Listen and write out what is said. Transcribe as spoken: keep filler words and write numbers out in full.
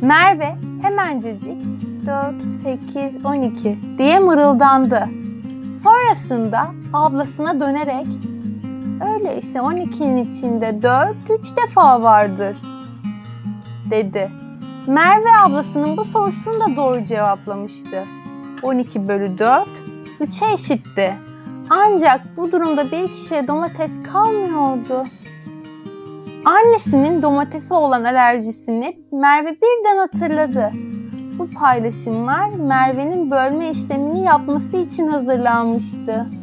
Merve hemencecik dört, sekiz, on iki diye mırıldandı. Sonrasında ablasına dönerek öyleyse on ikinin içinde dört üç defa vardır dedi. Merve ablasının bu sorusunu da doğru cevaplamıştı. on iki bölü dört üçe eşitti. Ancak bu durumda bir kişiye domates kalmıyordu. Annesinin domatese olan alerjisini Merve birden hatırladı. Bu paylaşımlar Merve'nin bölme işlemini yapması için hazırlanmıştı.